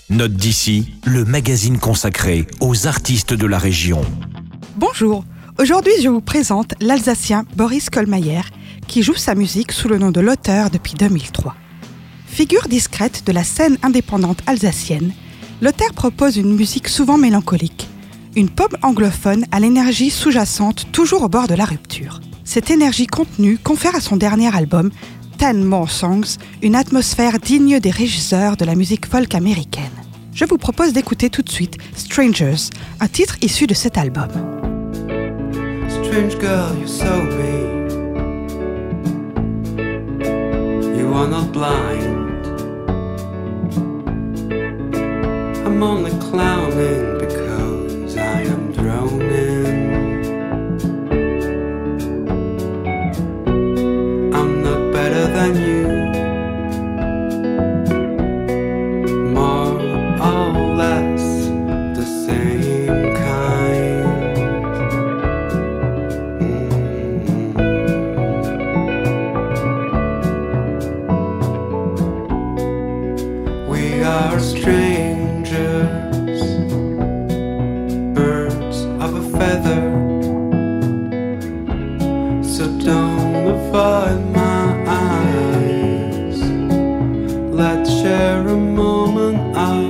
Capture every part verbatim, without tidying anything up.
Note d'ici, le magazine consacré aux artistes de la région. Bonjour, aujourd'hui je vous présente l'Alsacien Boris Kohlmeier qui joue sa musique sous le nom de l'auteur depuis deux mille trois. Figure discrète de la scène indépendante alsacienne, l'auteur propose une musique souvent mélancolique, une pop anglophone à l'énergie sous-jacente toujours au bord de la rupture. Cette énergie contenue confère à son dernier album, Ten More Songs, une atmosphère digne des régisseurs de la musique folk américaine. Je vous propose d'écouter tout de suite Strangers, un titre issu de cet album. Strange girl, you're so mean. You are not blind. I'm only clowning because I am droning. I'm not better than you. More or less the same kind. Mm-hmm. We are strangers, birds of a feather, so don't avoid my eyes. Let's share a moment of.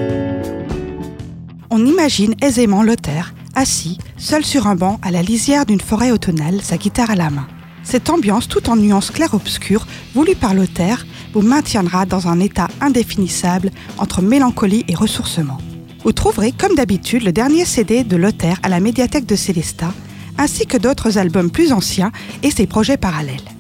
On imagine aisément l'auteur, assis, seul sur un banc à la lisière d'une forêt automnale, sa guitare à la main. Cette ambiance, tout en nuances clair-obscures, voulue par l'auteur, vous maintiendra dans un état indéfinissable entre mélancolie et ressourcement. Vous trouverez, comme d'habitude, le dernier C D de l'auteur à la médiathèque de Célestat, ainsi que d'autres albums plus anciens et ses projets parallèles.